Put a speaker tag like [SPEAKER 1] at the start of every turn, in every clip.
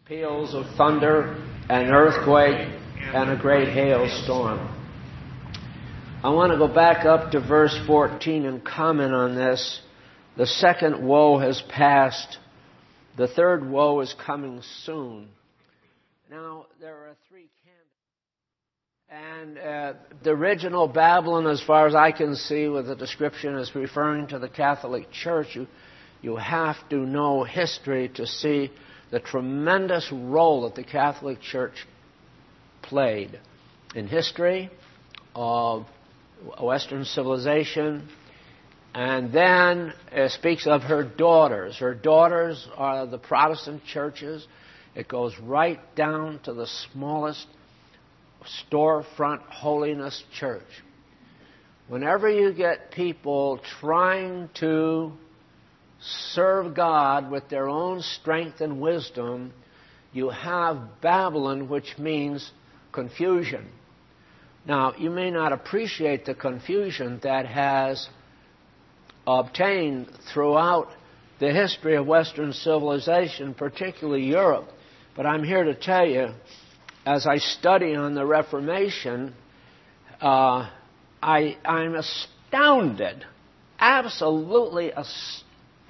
[SPEAKER 1] peals of thunder, an earthquake, and a great hailstorm. I want to go back up to verse 14 and comment on this. The second woe has passed. The third woe is coming soon. Now, there are three candles. And the original Babylon, as far as I can see with the description, is referring to the Catholic Church. You have to know history to see the tremendous role that the Catholic Church played in history of Western civilization. And then it speaks of her daughters. Her daughters are the Protestant churches. It goes right down to the smallest storefront holiness church. Whenever you get people trying to serve God with their own strength and wisdom, you have Babylon, which means confusion. Now, you may not appreciate the confusion that has obtained throughout the history of Western civilization, particularly Europe, but I'm here to tell you, as I study on the Reformation, I'm astounded, absolutely astounded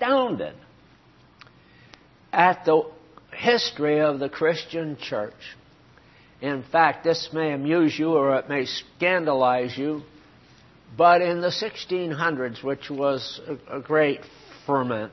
[SPEAKER 1] at the history of the Christian church. In fact, this may amuse you or it may scandalize you, but in the 1600s, which was a great ferment,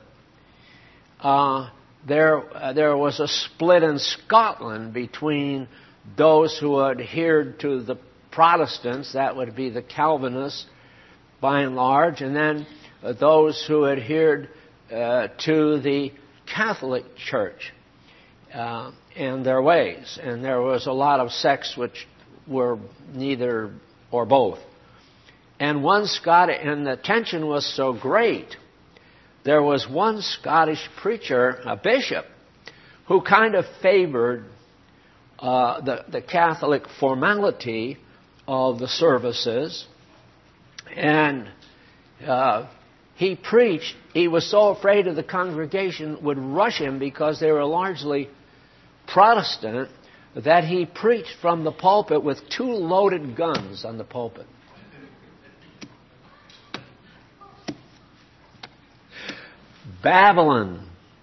[SPEAKER 1] there was a split in Scotland between those who adhered to the Protestants, that would be the Calvinists by and large, and then those who adhered to the Catholic Church and their ways. And there was a lot of sects which were neither or both. And and the tension was so great, there was one Scottish preacher, a bishop, who kind of favored the Catholic formality of the services. And he preached. He was so afraid of the congregation would rush him because they were largely Protestant that he preached from the pulpit with 2 loaded guns on the pulpit. Babylon.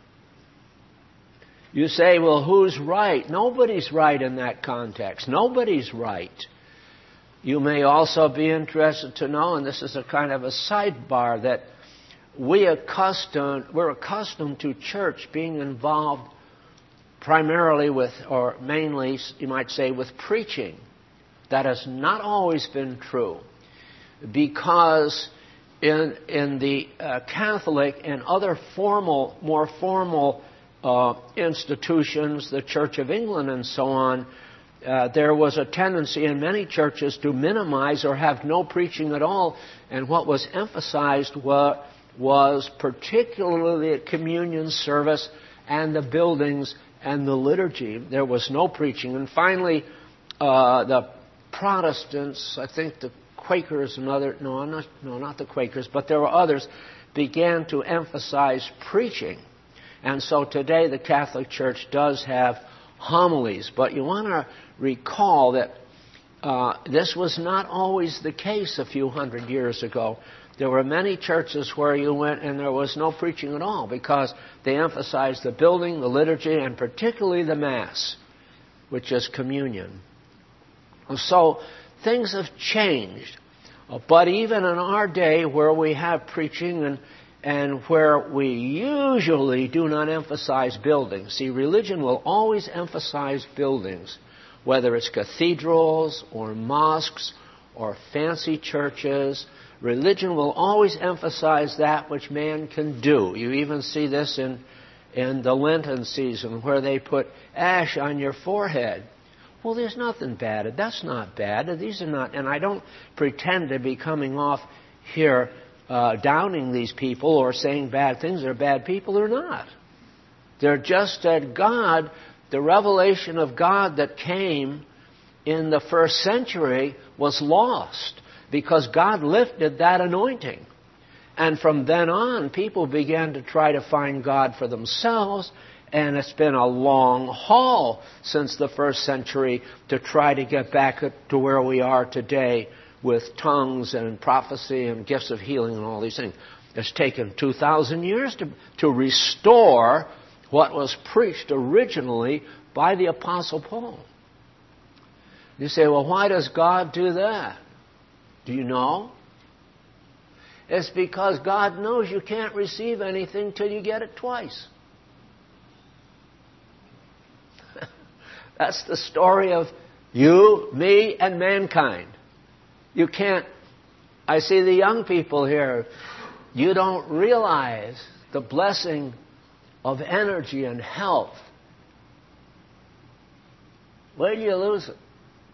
[SPEAKER 1] You say, well, who's right? Nobody's right in that context. Nobody's right. You may also be interested to know, and this is a kind of a sidebar, that we're accustomed to church being involved primarily with, or mainly, you might say, with preaching. That has not always been true, because in the Catholic and other more formal institutions, the Church of England and so on, there was a tendency in many churches to minimize or have no preaching at all, and what was emphasized was particularly the communion service and the buildings and the liturgy. There was no preaching. And finally, the Protestants, I think the Quakers and not the Quakers, but there were others, began to emphasize preaching. And so today the Catholic Church does have homilies, but you want to recall that this was not always the case a few hundred years ago. There were many churches where you went and there was no preaching at all because they emphasized the building, the liturgy, and particularly the Mass, which is communion. So things have changed. But even in our day where we have preaching and where we usually do not emphasize buildings. See, religion will always emphasize buildings, whether it's cathedrals or mosques or fancy churches. Religion will always emphasize that which man can do. You even see this in the Lenten season where they put ash on your forehead. Well, there's nothing bad. That's not bad. These are not, and I don't pretend to be coming off here downing these people or saying bad things. They're bad people. They're not. They're just that God, the revelation of God that came in the first century was lost because God lifted that anointing. And from then on, people began to try to find God for themselves And it's been a long haul since the first century to try to get back to where we are today with tongues and prophecy and gifts of healing and all these things. It's taken 2,000 years to restore what was preached originally by the Apostle Paul. You say, well, why does God do that? Do you know? It's because God knows you can't receive anything till you get it twice. That's the story of you, me, and mankind. You can't... I see the young people here. You don't realize the blessing of energy and health. Where do you lose it?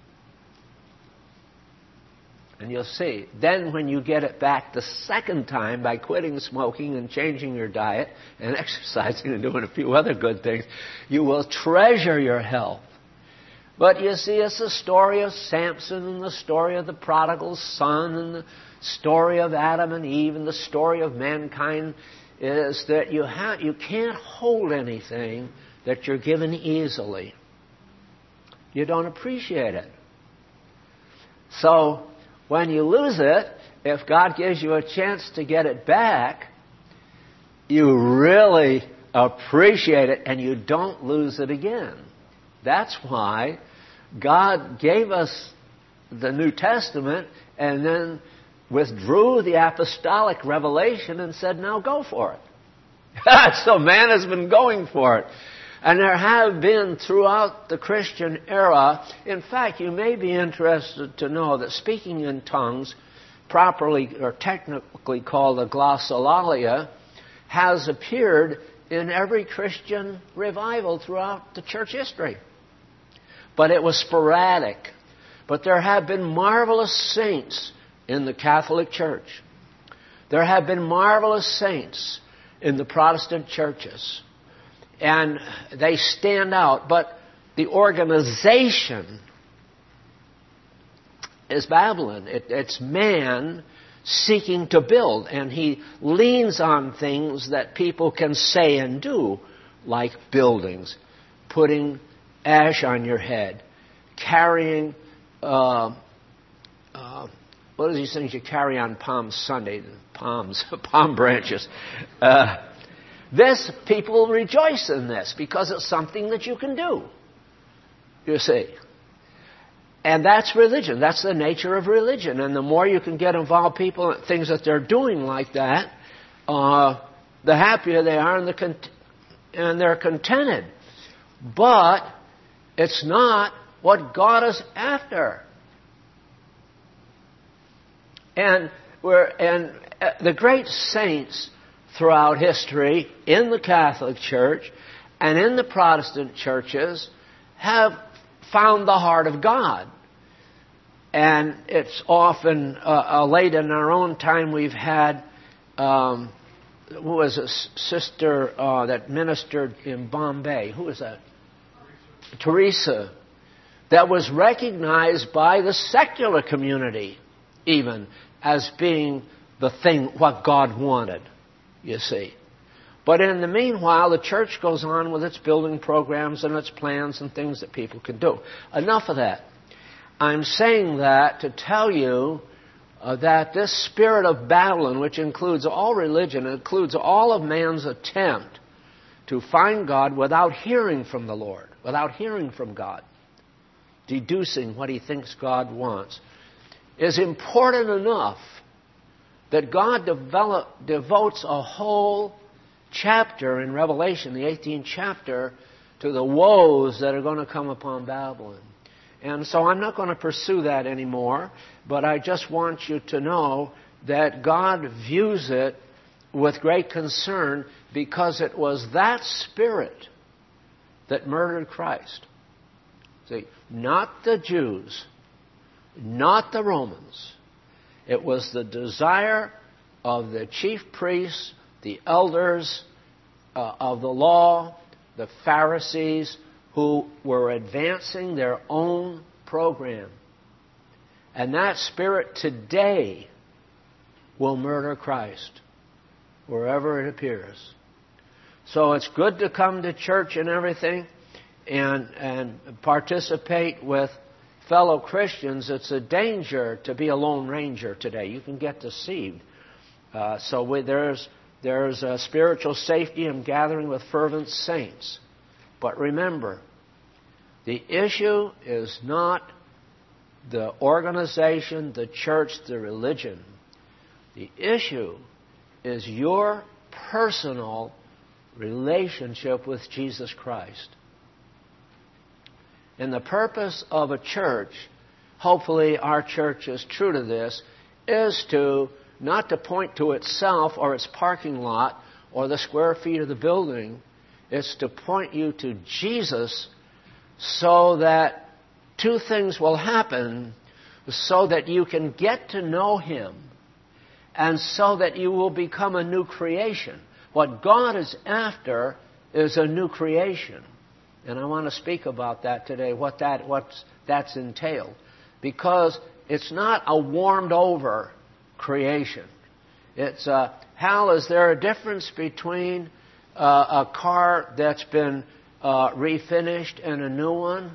[SPEAKER 1] And you'll see. Then when you get it back the second time by quitting smoking and changing your diet and exercising and doing a few other good things, you will treasure your health. But you see, it's the story of Samson and the story of the prodigal son and the story of Adam and Eve and the story of mankind is that you can't hold anything that you're given easily. You don't appreciate it. So when you lose it, if God gives you a chance to get it back, you really appreciate it and you don't lose it again. That's why God gave us the New Testament and then withdrew the apostolic revelation and said, now go for it. So man has been going for it. And there have been throughout the Christian era, in fact, you may be interested to know that speaking in tongues, properly or technically called a glossolalia, has appeared in every Christian revival throughout the church history. But it was sporadic. But there have been marvelous saints in the Catholic Church. There have been marvelous saints in the Protestant churches. And they stand out. But the organization is Babylon. It's man seeking to build. And he leans on things that people can say and do, like buildings, putting ash on your head, carrying, what are these things you carry on Palm Sunday? Palm branches. People rejoice in this because it's something that you can do. You see. And that's religion. That's the nature of religion. And the more you can get involved people in things that they're doing like that, the happier they are and they're contented. But it's not what God is after. And the great saints throughout history in the Catholic Church and in the Protestant churches have found the heart of God. And it's often late in our own time we've had who was a sister that ministered in Bombay? Who was that? Teresa. That was recognized by the secular community even as being the thing, what God wanted, you see. But in the meanwhile, the church goes on with its building programs and its plans and things that people can do. Enough of that. I'm saying that to tell you that this spirit of Babylon, which includes all religion, includes all of man's attempt to find God without hearing from the Lord, without hearing from God, deducing what he thinks God wants, is important enough that God devotes a whole chapter in Revelation, the 18th chapter, to the woes that are going to come upon Babylon. And so I'm not going to pursue that anymore, but I just want you to know that God views it with great concern because it was that spirit that murdered Christ. See, not the Jews, not the Romans. It was the desire of the chief priests, the elders of the law, the Pharisees, who were advancing their own program. And that spirit today will murder Christ wherever it appears. So it's good to come to church and everything and participate with fellow Christians. It's a danger to be a lone ranger today. You can get deceived. There's a spiritual safety in gathering with fervent saints. But remember, the issue is not the organization, the church, the religion. The issue is your personal relationship with Jesus Christ. And the purpose of a church, hopefully our church is true to this, is not to point to itself or its parking lot or the square feet of the building. It's to point you to Jesus so that two things will happen, so that you can get to know Him and so that you will become a new creation. What God is after is a new creation. And I want to speak about that today, what that's entailed. Because it's not a warmed over creation. It's Hal, is there a difference between a car that's been refinished and a new one?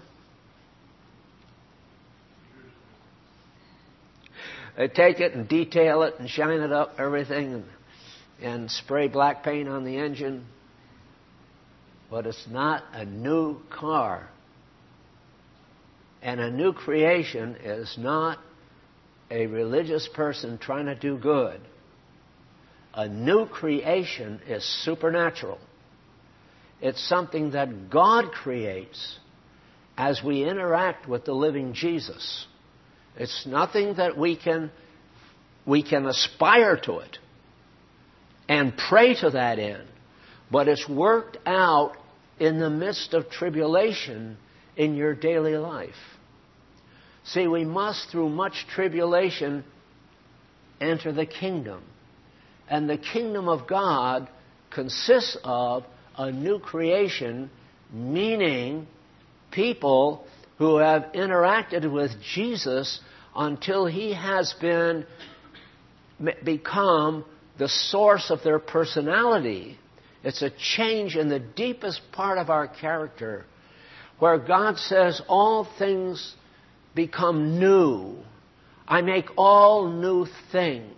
[SPEAKER 1] They take it and detail it and shine it up, everything, and spray black paint on the engine. But it's not a new car. And a new creation is not a religious person trying to do good. A new creation is supernatural. It's something that God creates as we interact with the living Jesus. It's nothing that we can aspire to it and pray to that end, but it's worked out in the midst of tribulation in your daily life. See, we must, through much tribulation, enter the kingdom. And the kingdom of God consists of a new creation, meaning people who have interacted with Jesus until He has become the source of their personality. It's a change in the deepest part of our character, where God says, all things become new. I make all new things.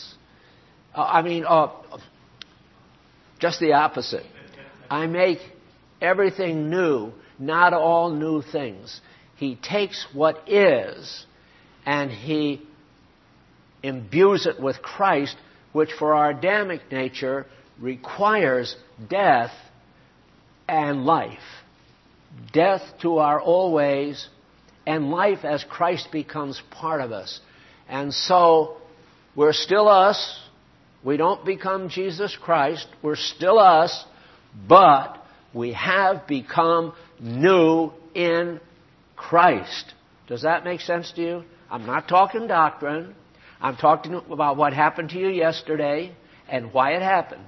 [SPEAKER 1] Just the opposite. I make everything new, not all new things. He takes what is and He imbues it with Christ, which for our Adamic nature requires death and life. Death to our old ways and life as Christ becomes part of us. And so we're still us. We don't become Jesus Christ. We're still us, but we have become new in Christ. Does that make sense to you? I'm not talking doctrine. I'm talking about what happened to you yesterday and why it happened.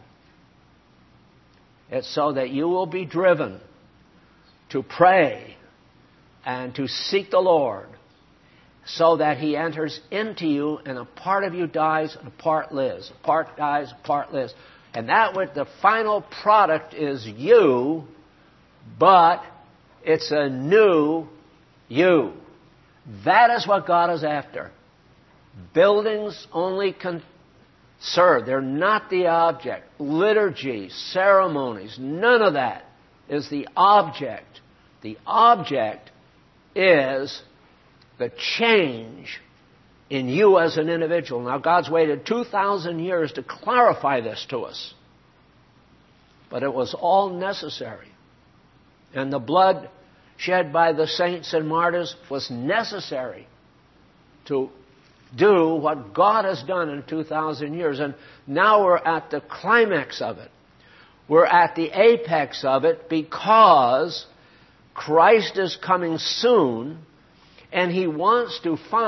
[SPEAKER 1] It's so that you will be driven to pray and to seek the Lord, so that He enters into you and a part of you dies and a part lives. A part dies, a part lives. And that what the final product is you, but it's a new you. That is what God is after. Buildings only can serve. They're not the object. Liturgy, ceremonies, none of that is the object. The object is the change in you as an individual. Now, God's waited 2,000 years to clarify this to us. But it was all necessary. And the blood shed by the saints and martyrs was necessary to do what God has done in 2,000 years. And now we're at the climax of it. We're at the apex of it because Christ is coming soon, and He wants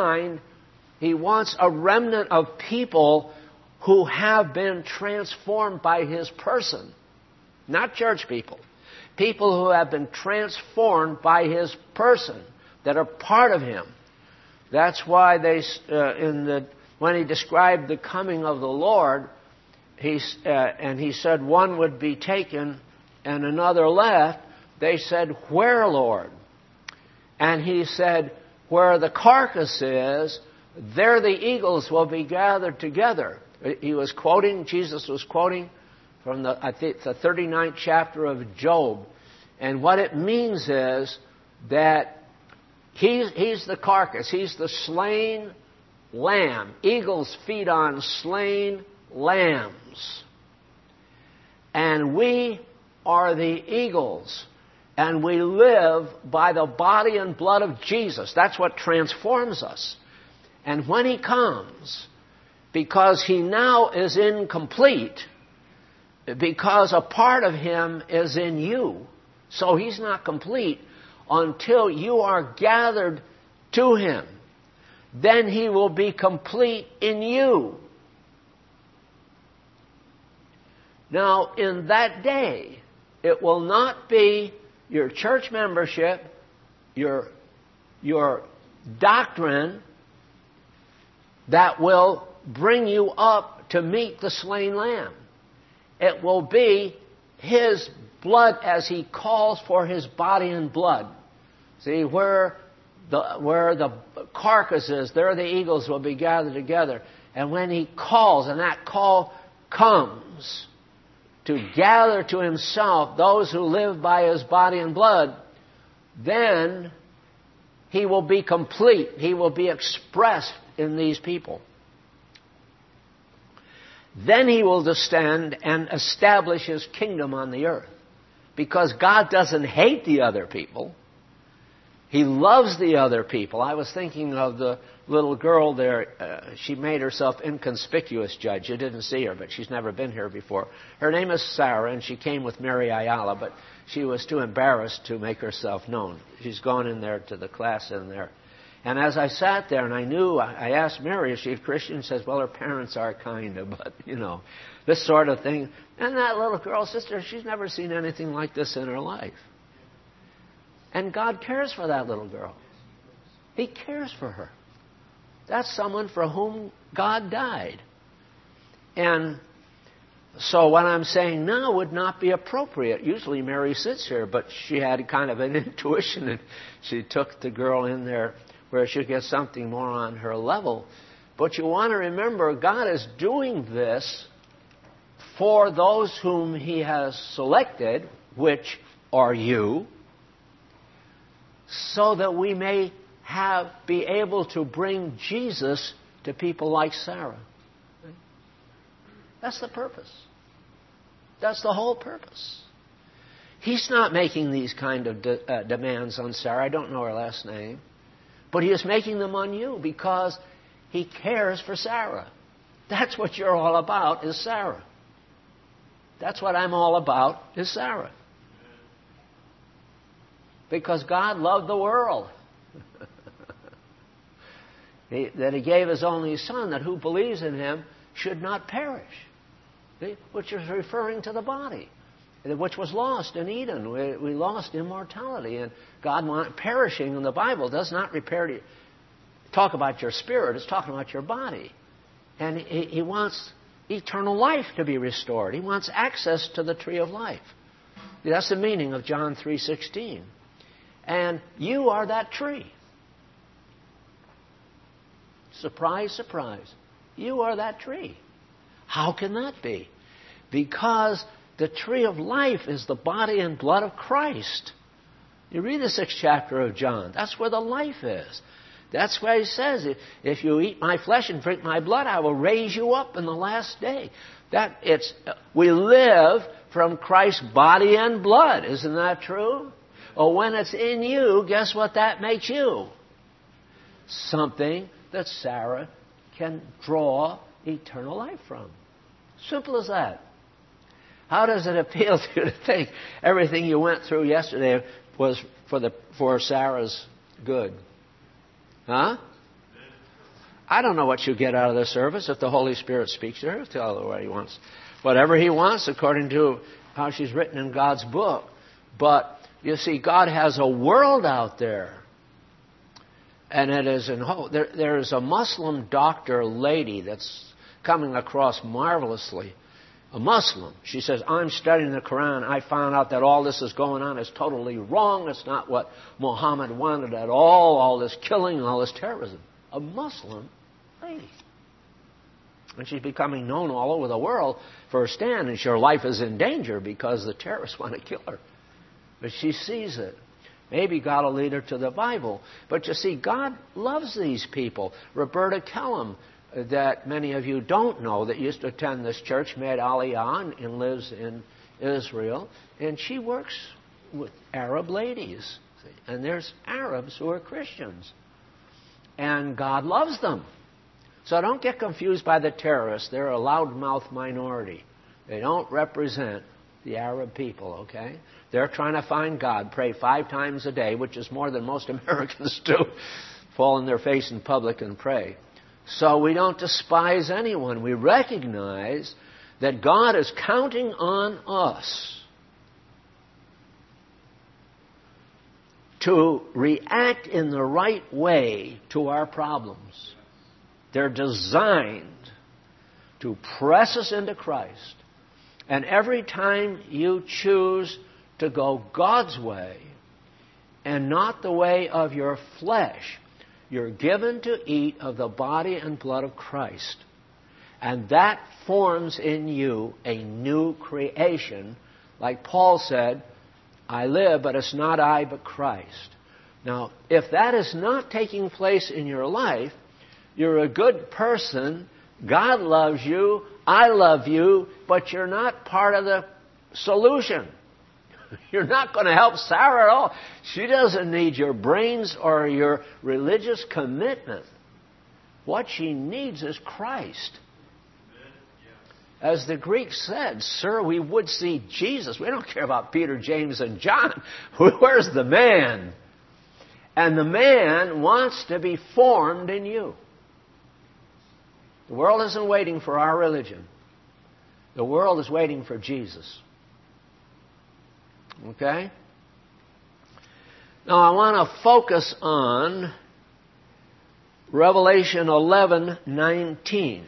[SPEAKER 1] a remnant of people who have been transformed by His person. Not church people. People who have been transformed by His person, that are part of Him. That's why when He described the coming of the Lord, He said one would be taken and another left, they said, "Where, Lord?" And he said, "Where the carcass is, there the eagles will be gathered together." Jesus was quoting from the 39th chapter of Job. And what it means is that he's the carcass. He's the slain lamb. Eagles feed on slain lambs. And we are the eagles. And we live by the body and blood of Jesus. That's what transforms us. And when He comes, because He now is incomplete, because a part of Him is in you, so He's not complete until you are gathered to Him. Then He will be complete in you. Now, in that day, it will not be your church membership, your doctrine that will bring you up to meet the slain lamb. It will be His blood as He calls for His body and blood. See, where the carcass is, there the eagles will be gathered together. And when He calls, and that call comes to gather to Himself those who live by His body and blood, then He will be complete. He will be expressed in these people. Then He will descend and establish His kingdom on the earth. Because God doesn't hate the other people. He loves the other people. I was thinking of the little girl there. She made herself inconspicuous, Judge. You didn't see her, but she's never been here before. Her name is Sarah, and she came with Mary Ayala, but she was too embarrassed to make herself known. She's gone in there to the class in there. And as I sat there, and I asked Mary, is she a Christian? She says, well, her parents are kind of, but, this sort of thing. And that little girl, sister, she's never seen anything like this in her life. And God cares for that little girl. He cares for her. That's someone for whom God died. And so what I'm saying now would not be appropriate. Usually Mary sits here, but she had kind of an intuition, and she took the girl in there where she'll get something more on her level. But you want to remember, God is doing this for those whom He has selected, which are you, so that we may be able to bring Jesus to people like Sarah. That's the purpose. That's the whole purpose. He's not making these kind of demands on Sarah. I don't know her last name. But He is making them on you because He cares for Sarah. That's what you're all about, is Sarah. That's what I'm all about, is Sarah. Because God loved the world. That He gave His only Son, that who believes in Him should not perish. Which is referring to the body, which was lost in Eden. We lost immortality. And God wanted perishing in the Bible does not talk about your spirit. It's talking about your body. And He wants eternal life to be restored. He wants access to the tree of life. That's the meaning of John 3:16. And you are that tree. Surprise, surprise. You are that tree. How can that be? Because the tree of life is the body and blood of Christ. You read the 6th chapter of John. That's where the life is. That's why He says, if you eat my flesh and drink my blood, I will raise you up in the last day. We live from Christ's body and blood. Isn't that true? Or when it's in you, guess what that makes you? Something that Sarah can draw eternal life from. Simple as that. How does it appeal to you to think everything you went through yesterday was for Sarah's good? Huh? I don't know what you get out of the service. If the Holy Spirit speaks to her, He'll tell her what He wants. Whatever He wants, according to how she's written in God's book. But, you see, God has a world out there. And it is in hope. There is a Muslim doctor lady that's coming across marvelously. a Muslim. She says, I'm studying the Quran. I found out that all this is going on is totally wrong. It's not what Muhammad wanted at all this killing, all this terrorism. A Muslim lady. And she's becoming known all over the world for her stand, and her life is in danger because the terrorists want to kill her. But she sees it. Maybe God will lead her to the Bible. But you see, God loves these people. Roberta Kellum, that many of you don't know, that used to attend this church, made Aliyah and lives in Israel. And she works with Arab ladies. And there's Arabs who are Christians. And God loves them. So don't get confused by the terrorists. They're a loudmouth minority. They don't represent the Arab people, okay? They're trying to find God, pray 5 times a day, which is more than most Americans do. Fall on their face in public and pray. So we don't despise anyone. We recognize that God is counting on us to react in the right way to our problems. They're designed to press us into Christ. And every time you choose to go God's way and not the way of your flesh, you're given to eat of the body and blood of Christ. And that forms in you a new creation. Like Paul said, I live, but it's not I, but Christ. Now, if that is not taking place in your life, you're a good person, God loves you, I love you, but you're not part of the solution. You're not going to help Sarah at all. She doesn't need your brains or your religious commitment. What she needs is Christ. As the Greeks said, sir, we would see Jesus. We don't care about Peter, James, and John. Where's the man? And the man wants to be formed in you. The world isn't waiting for our religion. The world is waiting for Jesus. Okay? Now I want to focus on Revelation 11:19.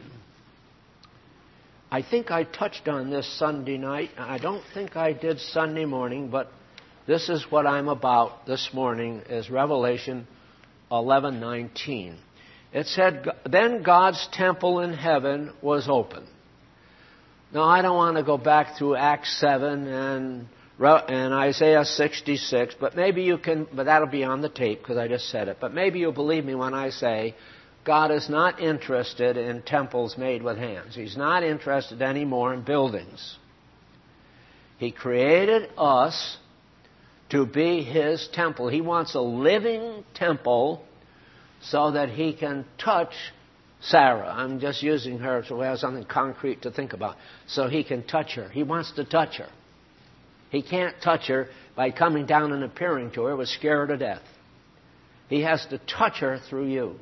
[SPEAKER 1] I think I touched on this Sunday night. I don't think I did Sunday morning, but this is what I'm about this morning, is Revelation 11:19. It said, then God's temple in heaven was open. Now, I don't want to go back through Acts 7 and Isaiah 66, but maybe you can, but that'll be on the tape because I just said it. But maybe you'll believe me when I say God is not interested in temples made with hands. He's not interested anymore in buildings. He created us to be His temple. He wants a living temple so that He can touch Sarah. I'm just using her so we have something concrete to think about. So He can touch her. He wants to touch her. He can't touch her by coming down and appearing to her. It would scare her to death. He has to touch her through you.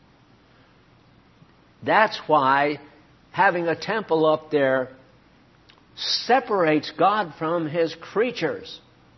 [SPEAKER 1] That's why having a temple up there separates God from His creatures.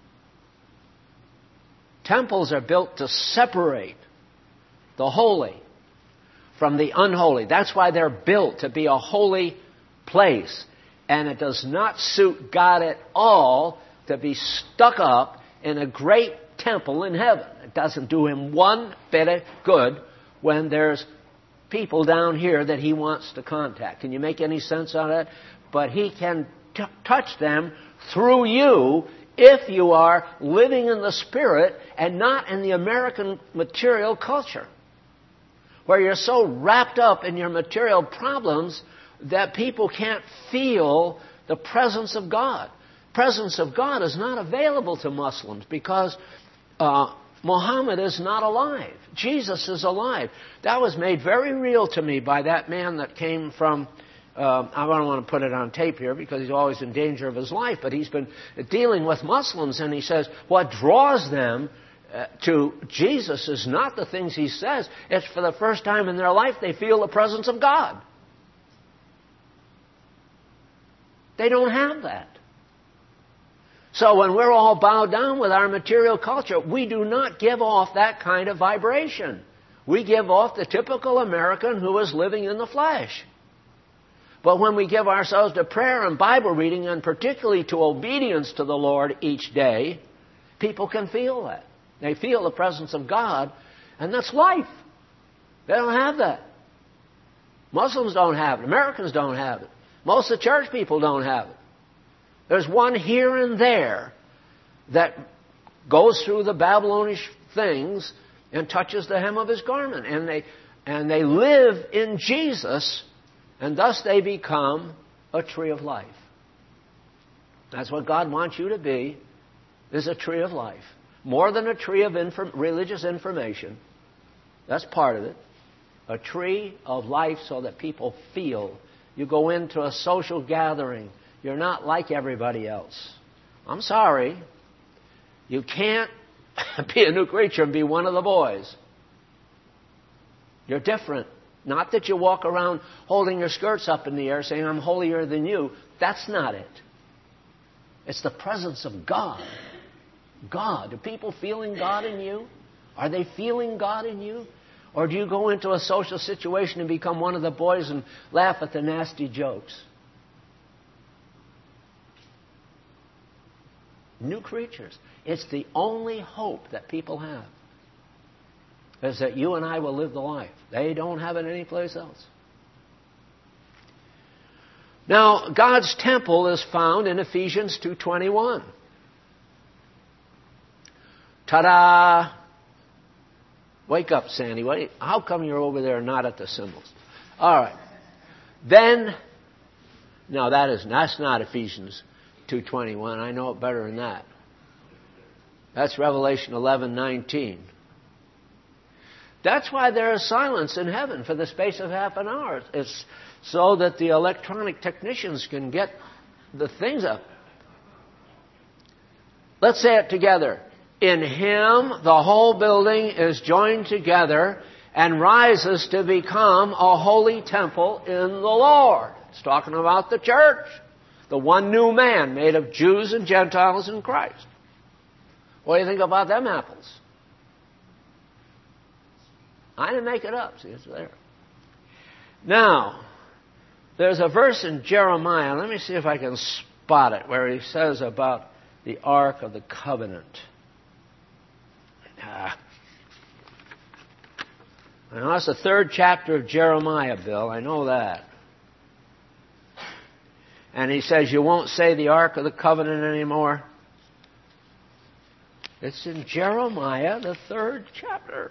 [SPEAKER 1] Temples are built to separate the holy from the unholy. That's why they're built to be a holy place. And it does not suit God at all to be stuck up in a great temple in heaven. It doesn't do Him one bit of good when there's people down here that He wants to contact. Can you make any sense out of that? But He can touch them through you if you are living in the Spirit and not in the American material culture, where you're so wrapped up in your material problems that people can't feel the presence of God. Presence of God is not available to Muslims because Muhammad is not alive. Jesus is alive. That was made very real to me by that man that came from, I don't want to put it on tape here because he's always in danger of his life, but he's been dealing with Muslims, and he says what draws them to Jesus is not the things He says. It's for the first time in their life they feel the presence of God. They don't have that. So when we're all bowed down with our material culture, we do not give off that kind of vibration. We give off the typical American who is living in the flesh. But when we give ourselves to prayer and Bible reading, and particularly to obedience to the Lord each day, people can feel that. They feel the presence of God, and that's life. They don't have that. Muslims don't have it. Americans don't have it. Most of the church people don't have it. There's one here and there that goes through the Babylonish things and touches the hem of his garment. And they live in Jesus, and thus they become a tree of life. That's what God wants you to be, is a tree of life. More than a tree of religious information. That's part of it. A tree of life so that people feel. You go into a social gathering. You're not like everybody else. I'm sorry. You can't be a new creature and be one of the boys. You're different. Not that you walk around holding your skirts up in the air saying, I'm holier than you. That's not it. It's the presence of God. God. Are people feeling God in you? Are they feeling God in you? Or do you go into a social situation and become one of the boys and laugh at the nasty jokes? New creatures. It's the only hope that people have, is that you and I will live the life. They don't have it anyplace else. Now, God's temple is found in Ephesians 2:21. Ta-da! Wake up, Sandy. How come you're over there not at the symbols? All right. Then, no, that's not Ephesians 2:21. I know it better than that. That's Revelation 11:19. That's why there is silence in heaven for the space of half an hour. It's so that the electronic technicians can get the things up. Let's say it together. In Him, the whole building is joined together and rises to become a holy temple in the Lord. It's talking about the church. The one new man made of Jews and Gentiles in Christ. What do you think about them apples? I didn't make it up. See, it's there. Now, there's a verse in Jeremiah. Let me see if I can spot it, where he says about the Ark of the Covenant. I know that's the 3rd chapter of Jeremiah, Bill. I know that. And he says, you won't say the Ark of the Covenant anymore. It's in Jeremiah, the 3rd chapter.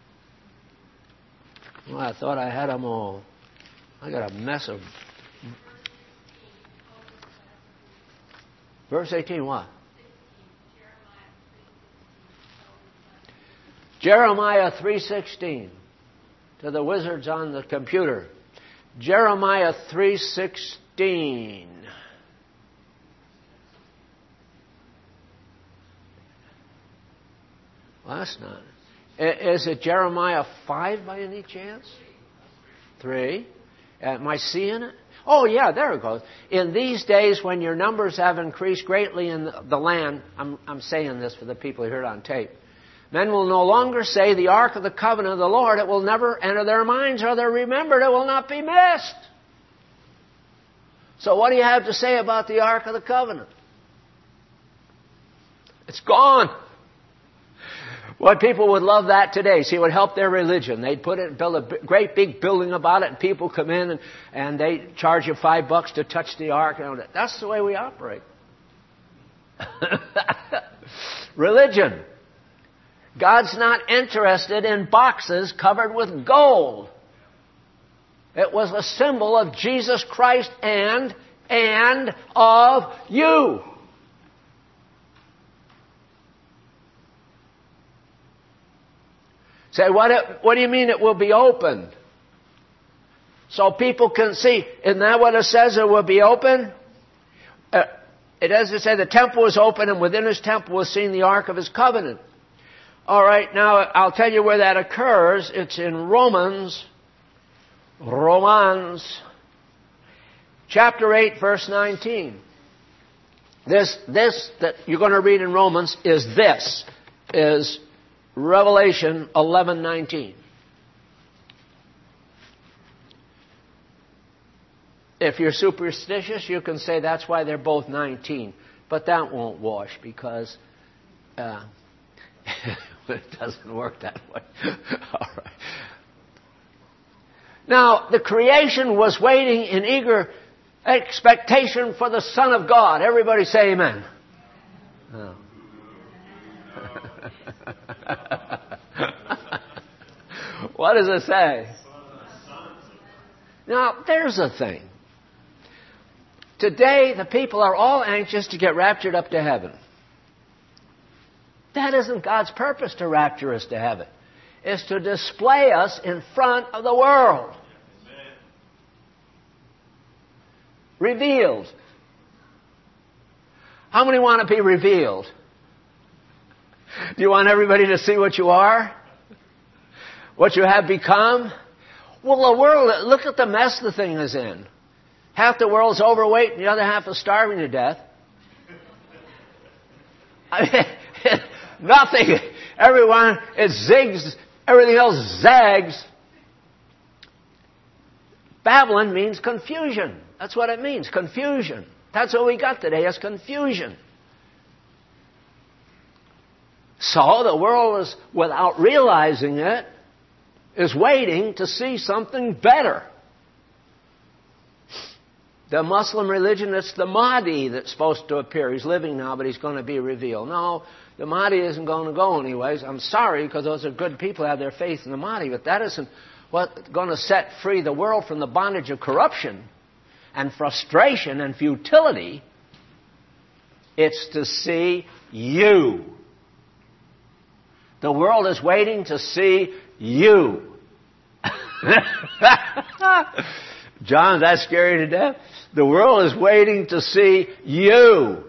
[SPEAKER 1] Well, I thought I had them all. I got a mess of... Verse 18, what? Jeremiah 3:16. To the wizards on the computer. Jeremiah 3:16. Well, that's not. Is it Jeremiah 5 by any chance? 3. Am I seeing it? Oh, yeah, there it goes. In these days when your numbers have increased greatly in the land, I'm saying this for the people who hear it on tape, men will no longer say the Ark of the Covenant of the Lord. It will never enter their minds or they're remembered. It will not be missed. So what do you have to say about the Ark of the Covenant? It's gone. Well, people would love that today. See, it would help their religion. They'd build a great big building about it, and people come in and they charge you $5 to touch the ark. That's the way we operate. Religion. God's not interested in boxes covered with gold. It was a symbol of Jesus Christ and of you. Say, what do you mean it will be opened? So people can see. Isn't that what it says? It will be open? It doesn't say the temple was open and within His temple was seen the Ark of His covenant. All right, now I'll tell you where that occurs. It's in Romans chapter 8, verse 19. This that you're going to read in Romans is Revelation 11:19. if you're superstitious, you can say that's why they're both 19. But that won't wash because it doesn't work that way. All right. Now, the creation was waiting in eager expectation for the Son of God. Everybody say amen. Oh. What does it say? Now, there's a thing. Today, the people are all anxious to get raptured up to heaven. That isn't God's purpose to rapture us to heaven. It's to display us in front of the world. Revealed. How many want to be revealed? Do you want everybody to see what you are? What you have become? Well, the world, look at the mess the thing is in. Half the world's overweight and the other half is starving to death. I mean, nothing. Everyone, it zigs. Everything else zags. Babylon means confusion. That's what it means, confusion. That's what we got today, is confusion. So the world is, without realizing it, is waiting to see something better. The Muslim religion, it's the Mahdi that's supposed to appear. He's living now, but he's going to be revealed. No, the Mahdi isn't going to go anyways. I'm sorry, because those are good people who have their faith in the Mahdi, but that isn't what's going to set free the world from the bondage of corruption and frustration and futility. It's to see you. The world is waiting to see you. John, that's scary to death. The world is waiting to see you.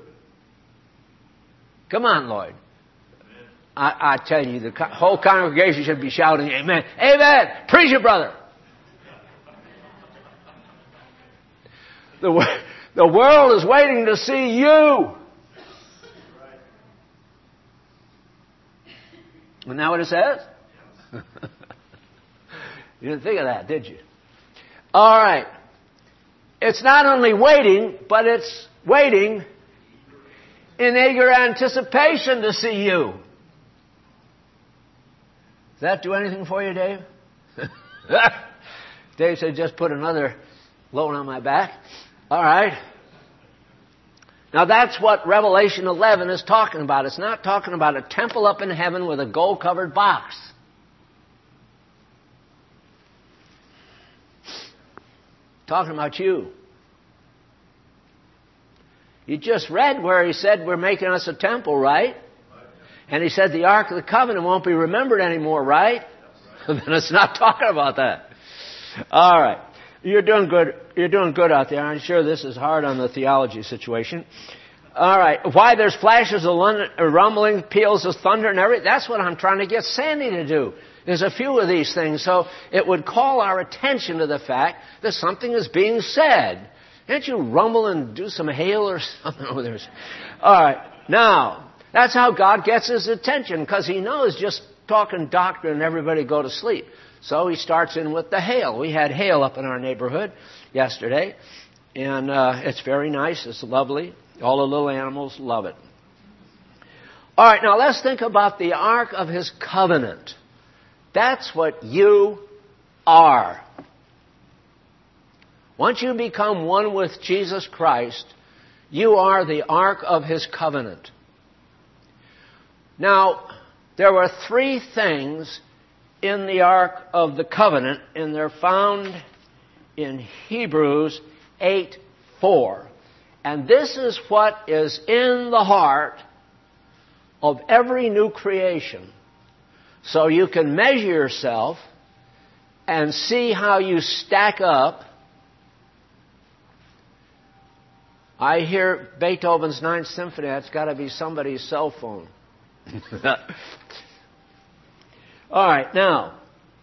[SPEAKER 1] Come on, Lloyd. I tell you, the whole congregation should be shouting, amen. Amen. Preach it, brother. The world is waiting to see you. Isn't that what it says? You didn't think of that, did you? All right. It's not only waiting, but it's waiting in eager anticipation to see you. Does that do anything for you, Dave? Dave said, just put another load on my back. All right. Now that's what Revelation 11 is talking about. It's not talking about a temple up in heaven with a gold-covered box. Talking about you. You just read where he said we're making us a temple, right? And he said the Ark of the Covenant won't be remembered anymore, right? Then it's not talking about that. All right. You're doing good. You're doing good out there. I'm sure this is hard on the theology situation. All right. Why there's flashes of rumbling, peals of thunder and everything. That's what I'm trying to get Sandy to do. There's a few of these things. So it would call our attention to the fact that something is being said. Can't you rumble and do some hail or something? Oh, there's. All right. Now, that's how God gets his attention, because he knows just talking doctrine and everybody go to sleep. So he starts in with the hail. We had hail up in our neighborhood yesterday, and it's very nice. It's lovely. All the little animals love it. All right, now let's think about the Ark of his covenant. That's what you are. Once you become one with Jesus Christ, you are the Ark of his covenant. Now, there were three things in the Ark of the Covenant, and they're found in Hebrews 8:4. And this is what is in the heart of every new creation. So you can measure yourself and see how you stack up. I hear Beethoven's Ninth Symphony. That's got to be somebody's cell phone. All right, now,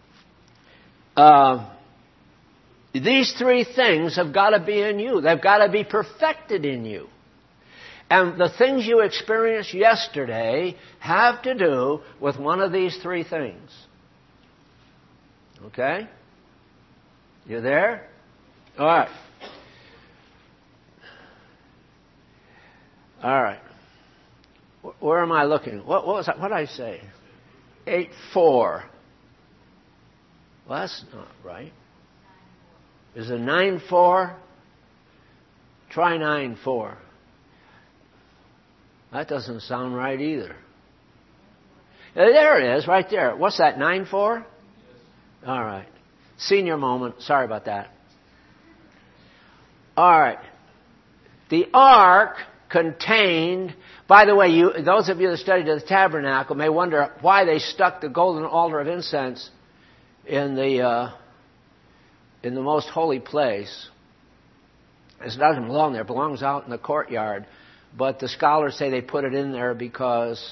[SPEAKER 1] these three things have got to be in you. They've got to be perfected in you. And the things you experienced yesterday have to do with one of these three things. Okay? You there? All right. All right. Where am I looking? What was that? What did I say? 8-4. Well, that's not right. Is it 9-4? Try 9-4. That doesn't sound right either. There it is, right there. What's that, 9-4? All right. Senior moment. Sorry about that. All right. The ark contained, by the way, those of you that studied the tabernacle may wonder why they stuck the golden altar of incense in the most holy place. It doesn't belong there. It belongs out in the courtyard. But the scholars say they put it in there because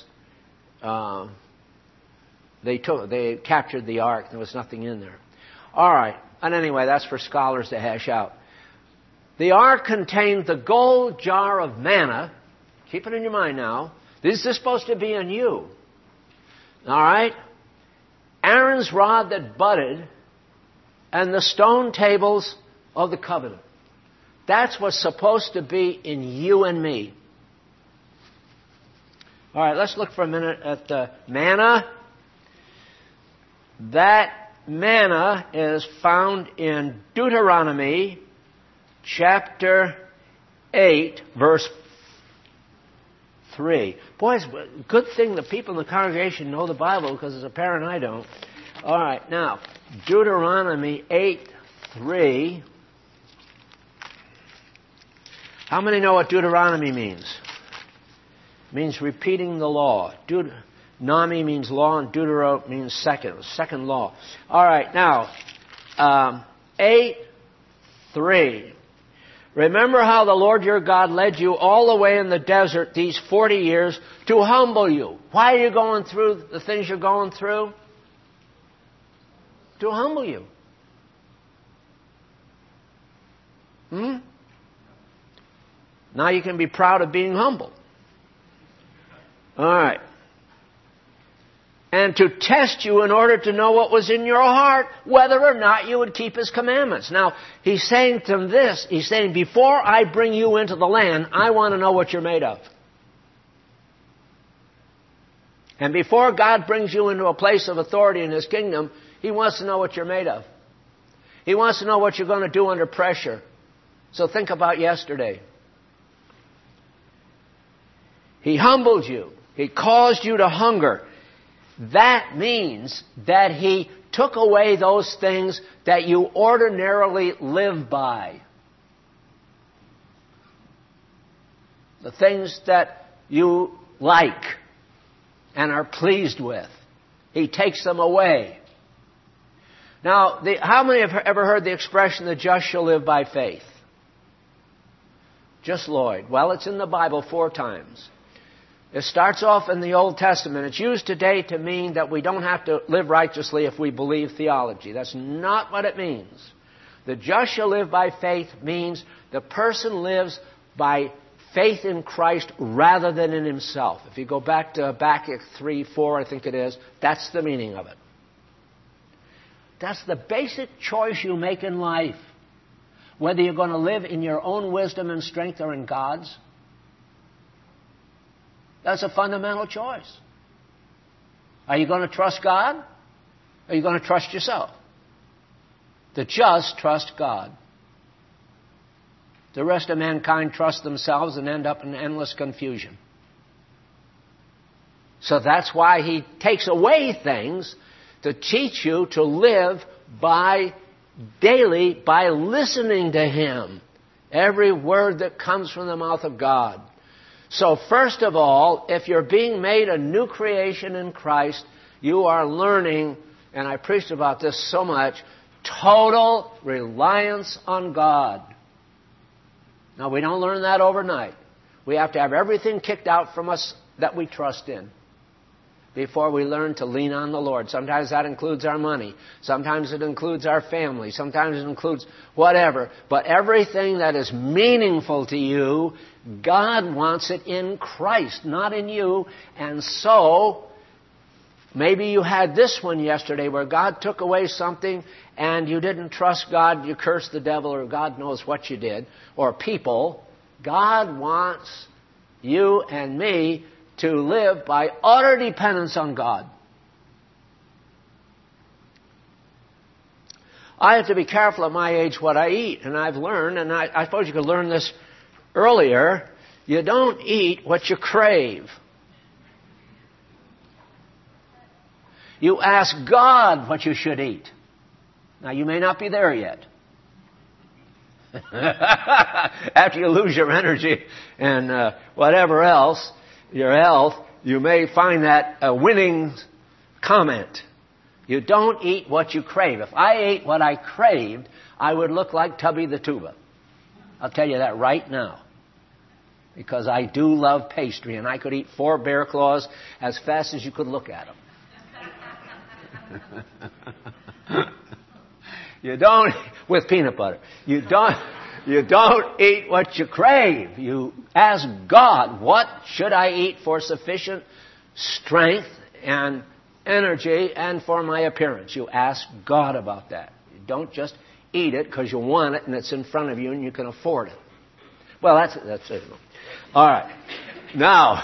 [SPEAKER 1] they captured the ark. There was nothing in there. All right. And anyway, that's for scholars to hash out. The ark contained the gold jar of manna. Keep it in your mind now. This is supposed to be in you. All right? Aaron's rod that budded and the stone tables of the covenant. That's what's supposed to be in you and me. All right, let's look for a minute at the manna. That manna is found in Deuteronomy chapter 8, verse 3. Boys, good thing the people in the congregation know the Bible, because as a parent I don't. All right, now, Deuteronomy 8:3. How many know what Deuteronomy means? It means repeating the law. Nami means law, and Deutero means second law. All right, now, 8:3. Remember how the Lord your God led you all the way in the desert these 40 years to humble you. Why are you going through the things you're going through? To humble you. Now you can be proud of being humble. All right. And to test you in order to know what was in your heart, whether or not you would keep His commandments. Now, He's saying to them this. He's saying, before I bring you into the land, I want to know what you're made of. And before God brings you into a place of authority in His kingdom, He wants to know what you're made of. He wants to know what you're going to do under pressure. So think about yesterday. He humbled you. He caused you to hunger. That means that He took away those things that you ordinarily live by. The things that you like and are pleased with. He takes them away. Now, how many have ever heard the expression, the just shall live by faith? Just Lloyd. Well, it's in the Bible 4 times. It starts off in the Old Testament. It's used today to mean that we don't have to live righteously if we believe theology. That's not what it means. The just shall live by faith means the person lives by faith in Christ rather than in himself. If you go back to Habakkuk 3:4, I think it is, that's the meaning of it. That's the basic choice you make in life. Whether you're going to live in your own wisdom and strength or in God's. That's a fundamental choice. Are you going to trust God? Or are you going to trust yourself? The just trust God. The rest of mankind trust themselves and end up in endless confusion. So that's why He takes away things to teach you to live daily by listening to Him. Every word that comes from the mouth of God. So first of all, if you're being made a new creation in Christ, you are learning, and I preached about this so much, total reliance on God. Now, we don't learn that overnight. We have to have everything kicked out from us that we trust in before we learn to lean on the Lord. Sometimes that includes our money. Sometimes it includes our family. Sometimes it includes whatever. But everything that is meaningful to you, God wants it in Christ, not in you. And so, maybe you had this one yesterday where God took away something and you didn't trust God, you cursed the devil, or God knows what you did, or people. God wants you and me to live by utter dependence on God. I have to be careful at my age what I eat, and I've learned, and I suppose you could learn this earlier, you don't eat what you crave. You ask God what you should eat. Now, you may not be there yet. After you lose your energy and whatever else, your health, you may find that a winning comment. You don't eat what you crave. If I ate what I craved, I would look like Tubby the Tuba. I'll tell you that right now. Because I do love pastry, and I could eat 4 bear claws as fast as you could look at them. You don't, with peanut butter. You don't eat what you crave. You ask God, what should I eat for sufficient strength and energy and for my appearance? You ask God about that. You don't just eat it because you want it and it's in front of you and you can afford it. Well, that's it. All right. Now,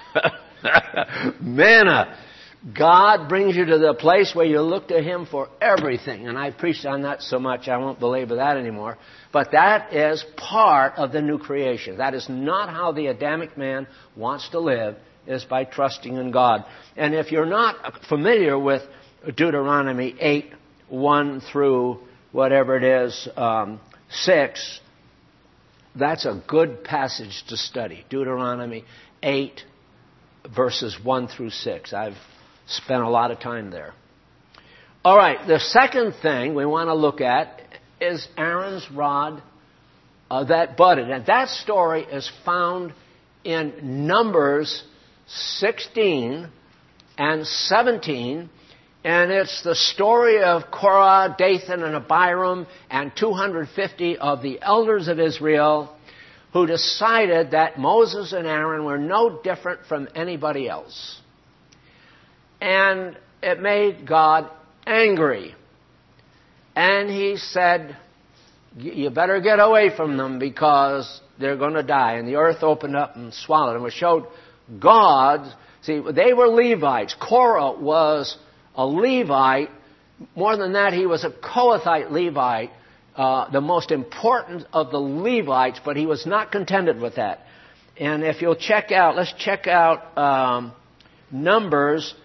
[SPEAKER 1] manna. God brings you to the place where you look to Him for everything. And I preached on that so much I won't belabor that anymore. But that is part of the new creation. That is not how the Adamic man wants to live, is by trusting in God. And if you're not familiar with Deuteronomy 8, 1 through whatever it is, 6, that's a good passage to study. Deuteronomy 8, verses 1 through 6. I've spent a lot of time there. All right, the second thing we want to look at is Aaron's rod that budded. And that story is found in Numbers 16 and 17. And it's the story of Korah, Dathan, and Abiram, and 250 of the elders of Israel who decided that Moses and Aaron were no different from anybody else. And it made God angry. And He said, you better get away from them because they're going to die. And the earth opened up and swallowed them. It showed God, see, they were Levites. Korah was a Levite. More than that, he was a Kohathite Levite, the most important of the Levites, but he was not contented with that. And if you'll let's check out Numbers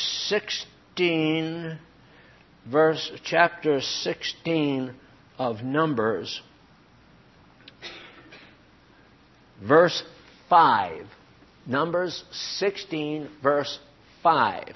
[SPEAKER 1] 16, chapter 16 of Numbers, verse 5. Numbers 16, verse 5.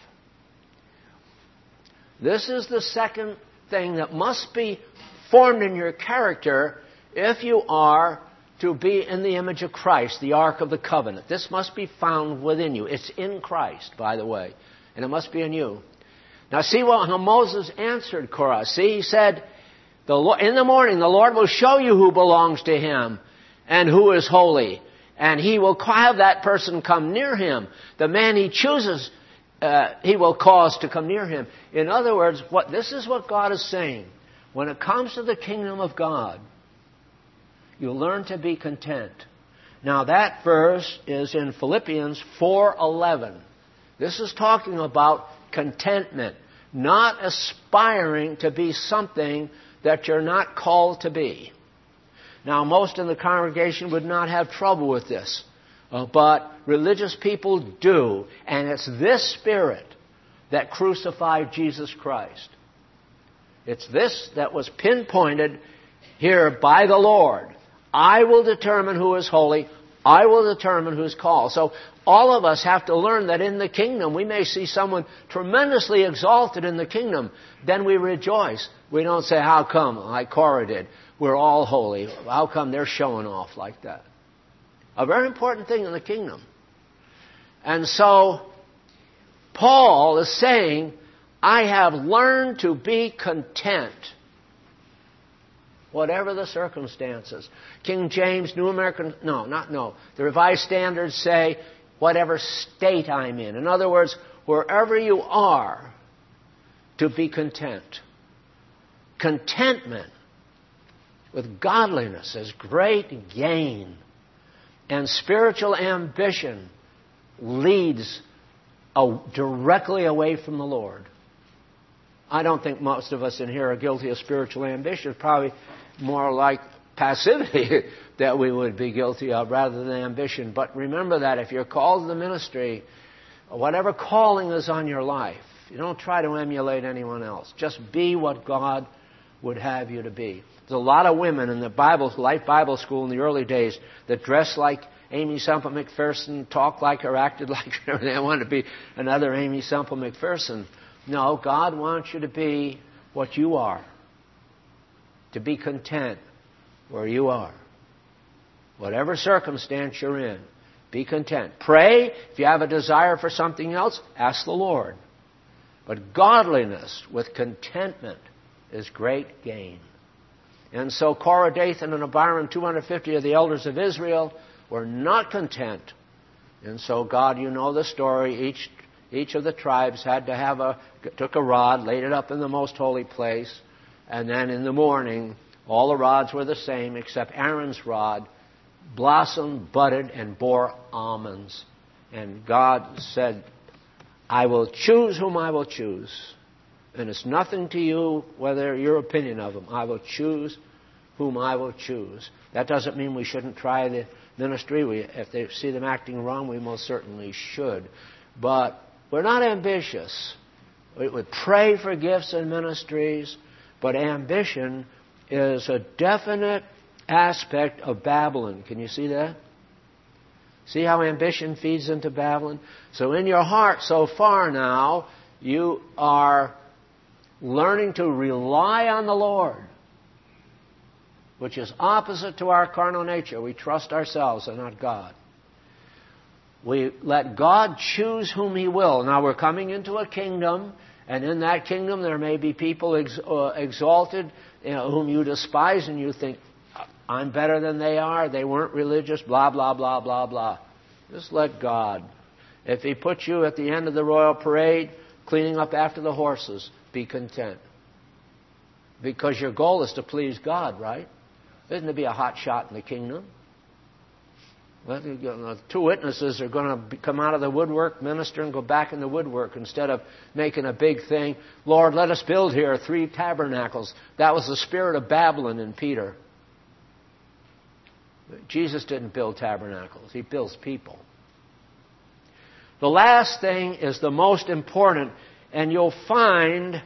[SPEAKER 1] This is the second thing that must be formed in your character if you are to be in the image of Christ, the Ark of the Covenant. This must be found within you. It's in Christ, by the way, and it must be in you. Now see how Moses answered Korah. See, he said, in the morning the Lord will show you who belongs to Him and who is holy, and He will have that person come near Him. The man He chooses, He will cause to come near Him. In other words, this is what God is saying. When it comes to the kingdom of God, you learn to be content. Now that verse is in Philippians 4:11. This is talking about contentment, not aspiring to be something that you're not called to be. Now most in the congregation would not have trouble with this. But religious people do. And it's this spirit that crucified Jesus Christ. It's this that was pinpointed here by the Lord. I will determine who is holy. I will determine who is called. So all of us have to learn that in the kingdom, we may see someone tremendously exalted in the kingdom. Then we rejoice. We don't say, how come, like Korah did, we're all holy. How come they're showing off like that? A very important thing in the kingdom. And so, Paul is saying, I have learned to be content, whatever the circumstances. King James, the Revised Standards say, whatever state I'm in. In other words, wherever you are, to be content. Contentment with godliness is great gain. And spiritual ambition leads directly away from the Lord. I don't think most of us in here are guilty of spiritual ambition. It's probably more like passivity that we would be guilty of rather than ambition. But remember that if you're called to the ministry, whatever calling is on your life, you don't try to emulate anyone else. Just be what God would have you to be. There's a lot of women in the Life Bible School in the early days that dressed like Amy Semple McPherson, talked like her, acted like her. They wanted to be another Amy Semple McPherson. No, God wants you to be what you are. To be content where you are. Whatever circumstance you're in, be content. Pray. If you have a desire for something else, ask the Lord. But godliness with contentment is great gain. And so Korah, Dathan, and Abiram, 250 of the elders of Israel, were not content. And so God, you know the story, each of the tribes took a rod, laid it up in the most holy place, and then in the morning, all the rods were the same except Aaron's rod blossomed, budded, and bore almonds. And God said, I will choose whom I will choose. And it's nothing to you whether your opinion of them. I will choose whom I will choose. That doesn't mean we shouldn't try the ministry. If they see them acting wrong, we most certainly should. But we're not ambitious. We would pray for gifts and ministries, but ambition is a definite aspect of Babylon. Can you see that? See how ambition feeds into Babylon? So in your heart so far now, you are learning to rely on the Lord, which is opposite to our carnal nature. We trust ourselves and not God. We let God choose whom He will. Now we're coming into a kingdom, and in that kingdom there may be people exalted whom you despise, and you think, I'm better than they are, they weren't religious, blah, blah, blah, blah, blah. Just let God. If He puts you at the end of the royal parade, cleaning up after the horses, be content. Because your goal is to please God, right? Isn't to be a hot shot in the kingdom? Well, two witnesses are going to come out of the woodwork, minister, and go back in the woodwork instead of making a big thing. Lord, let us build here 3 tabernacles. That was the spirit of Babylon in Peter. Jesus didn't build tabernacles. He builds people. The last thing is the most important, and you'll find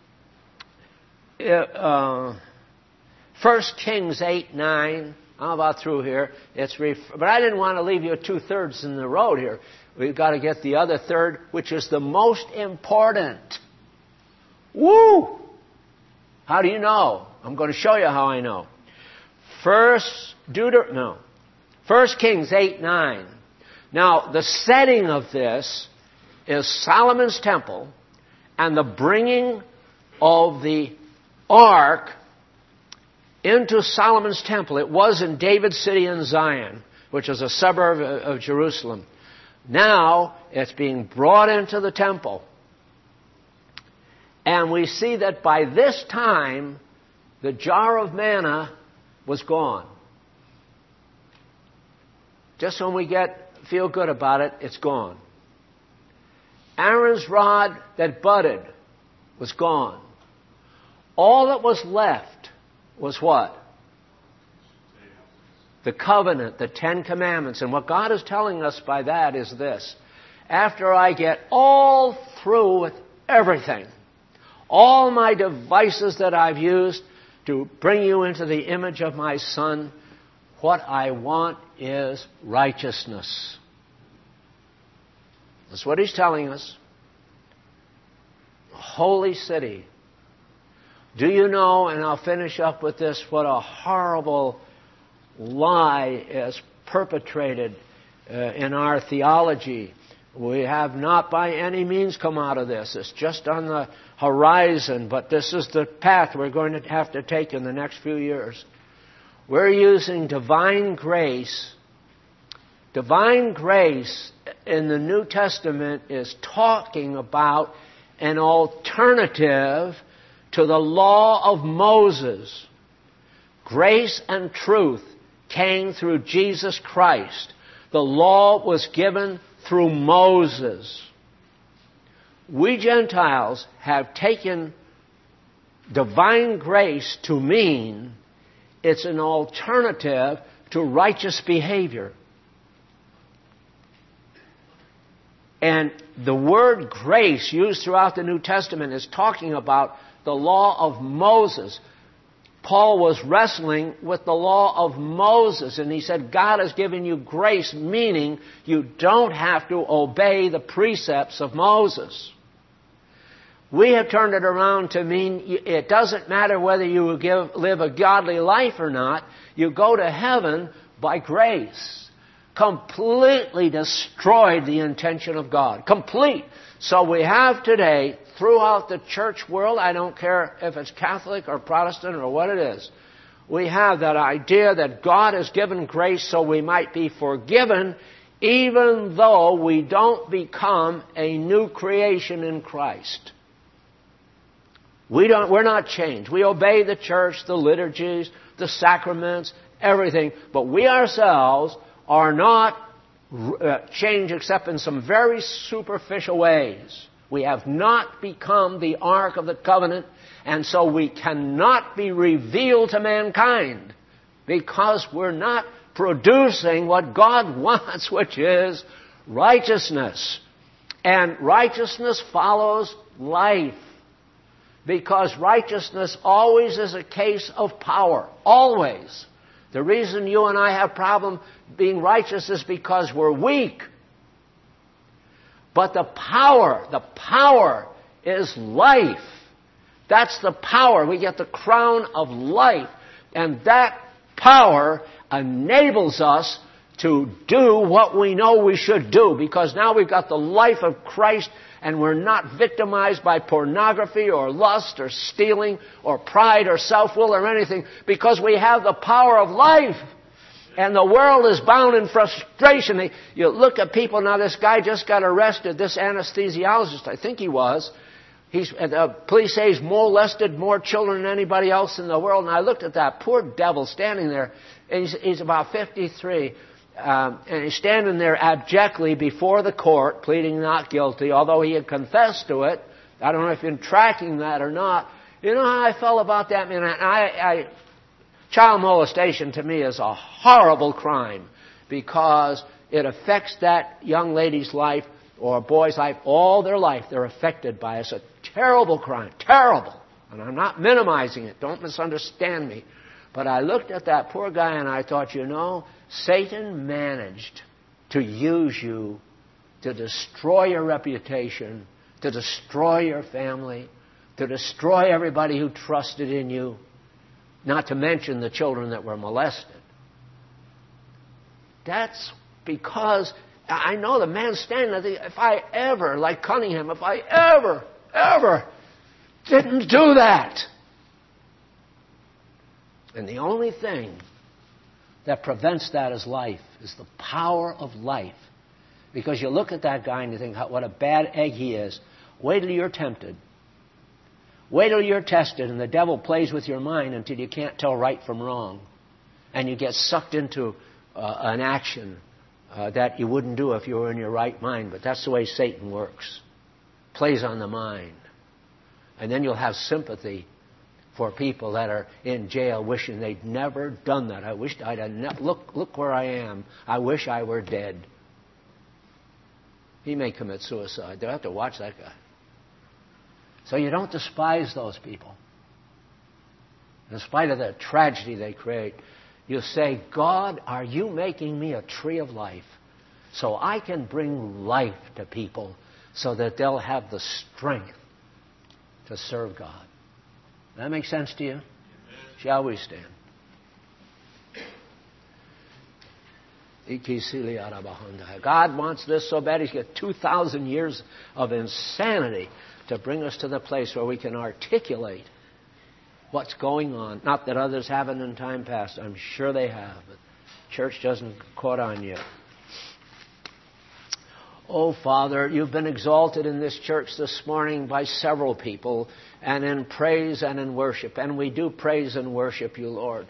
[SPEAKER 1] 1 Kings 8:9. I'm about through here. But I didn't want to leave you 2/3 in the road here. We've got to get the other third, which is the most important. Woo! How do you know? I'm going to show you how I know. 1 Kings 8:9. Now, the setting of this is Solomon's temple and the bringing of the ark into Solomon's temple. It was in David's city in Zion, which is a suburb of Jerusalem. Now, it's being brought into the temple. And we see that by this time, the jar of manna was gone. Just when we feel good about it, it's gone. Aaron's rod that budded was gone. All that was left was what? The covenant, the 10 commandments. And what God is telling us by that is this. After I get all through with everything, all my devices that I've used to bring you into the image of my Son, what I want is righteousness. That's what He's telling us. A holy city. Do you know, and I'll finish up with this, what a horrible lie is perpetrated in our theology. We have not by any means come out of this. It's just on the horizon, but this is the path we're going to have to take in the next few years. We're using divine grace. Divine grace in the New Testament is talking about an alternative to the law of Moses. Grace and truth came through Jesus Christ. The law was given through Moses. We Gentiles have taken divine grace to mean it's an alternative to righteous behavior. And the word grace used throughout the New Testament is talking about the law of Moses. Paul was wrestling with the law of Moses, and he said, God has given you grace, meaning you don't have to obey the precepts of Moses. We have turned it around to mean it doesn't matter whether you live a godly life or not. You go to heaven by grace. Completely destroyed the intention of God. Complete. So we have today, throughout the church world, I don't care if it's Catholic or Protestant or what it is, we have that idea that God has given grace so we might be forgiven even though we don't become a new creation in Christ. We're not changed. We obey the church, the liturgies, the sacraments, everything, but we ourselves are not changed except in some very superficial ways. We have not become the Ark of the Covenant, and so we cannot be revealed to mankind because we're not producing what God wants, which is righteousness. And righteousness follows life. Because righteousness always is a case of power. Always. The reason you and I have problem being righteous is because we're weak. But the power is life. That's the power. We get the crown of life. And that power enables us to do what we know we should do. Because now we've got the life of Christ and we're not victimized by pornography or lust or stealing or pride or self-will or anything because we have the power of life. And the world is bound in frustration. You look at people, now this guy just got arrested, this anesthesiologist, I think he was. The police say he's molested more children than anybody else in the world. And I looked at that poor devil standing there. And he's about 53. And he's standing there abjectly before the court, pleading not guilty, although he had confessed to it. I don't know if you've been tracking that or not. You know how I felt about that, man? Child molestation to me is a horrible crime because it affects that young lady's life or boy's life all their life. They're affected by it. It's a terrible crime. Terrible. And I'm not minimizing it. Don't misunderstand me. But I looked at that poor guy and I thought, Satan managed to use you to destroy your reputation, to destroy your family, to destroy everybody who trusted in you, not to mention the children that were molested. That's because I know the man standing there, if I ever, like Cunningham, if I ever didn't do that. And the only thing that prevents that is life, is the power of life. Because you look at that guy and you think, what a bad egg he is. Wait till you're tempted. Wait till you're tested and the devil plays with your mind until you can't tell right from wrong. And you get sucked into an action that you wouldn't do if you were in your right mind. But that's the way Satan works. Plays on the mind. And then you'll have sympathy for people that are in jail wishing they'd never done that. I wished I'd have look where I am. I wish I were dead. He may commit suicide. They'll have to watch that guy. So you don't despise those people. In spite of the tragedy they create, you say, God, are you making me a tree of life so I can bring life to people so that they'll have the strength to serve God? That makes sense to you? Shall we stand? God wants this so bad. He's got 2,000 years of insanity to bring us to the place where we can articulate what's going on. Not that others haven't in time past. I'm sure they have. But church doesn't caught on yet. Oh, Father, you've been exalted in this church this morning by several people, and in praise and in worship. And we do praise and worship you, Lord.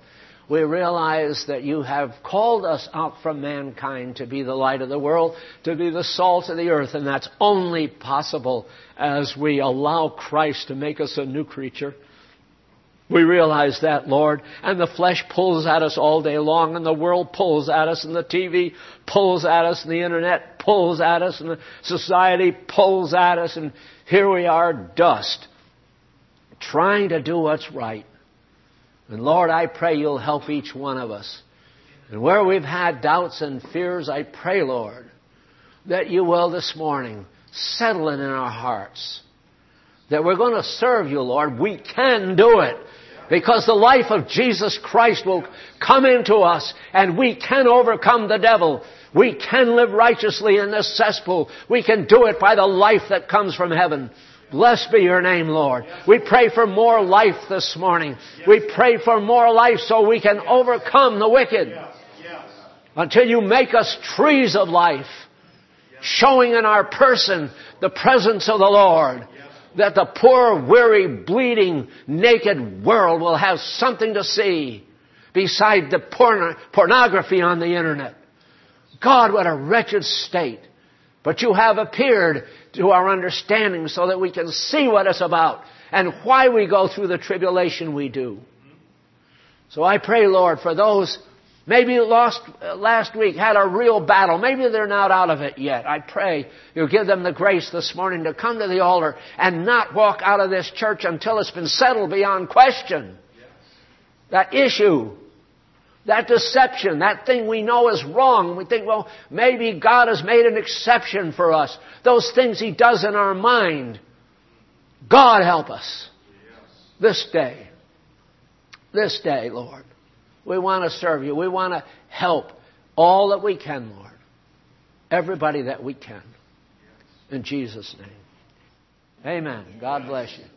[SPEAKER 1] We realize that you have called us out from mankind to be the light of the world, to be the salt of the earth, and that's only possible as we allow Christ to make us a new creature. We realize that, Lord, and the flesh pulls at us all day long, and the world pulls at us, and the TV pulls at us, and the internet pulls at us, and the society pulls at us, and here we are, dust, trying to do what's right. And Lord, I pray you'll help each one of us. And where we've had doubts and fears, I pray, Lord, that you will this morning settle it in our hearts. That we're going to serve you, Lord. We can do it. Because the life of Jesus Christ will come into us and we can overcome the devil. We can live righteously in this cesspool. We can do it by the life that comes from heaven. Blessed be your name, Lord. We pray for more life this morning. We pray for more life so we can overcome the wicked. Until you make us trees of life, showing in our person the presence of the Lord. That the poor, weary, bleeding, naked world will have something to see beside the pornography on the internet. God, what a wretched state. But you have appeared to our understanding so that we can see what it's about and why we go through the tribulation we do. So I pray, Lord, for those maybe lost last week, had a real battle. Maybe they're not out of it yet. I pray you'll give them the grace this morning to come to the altar and not walk out of this church until it's been settled beyond question. Yes. That issue, that deception, that thing we know is wrong. We think, well, maybe God has made an exception for us. Those things He does in our mind. God help us. Yes. This day, Lord. We want to serve you. We want to help all that we can, Lord. Everybody that we can. In Jesus' name. Amen. God bless you.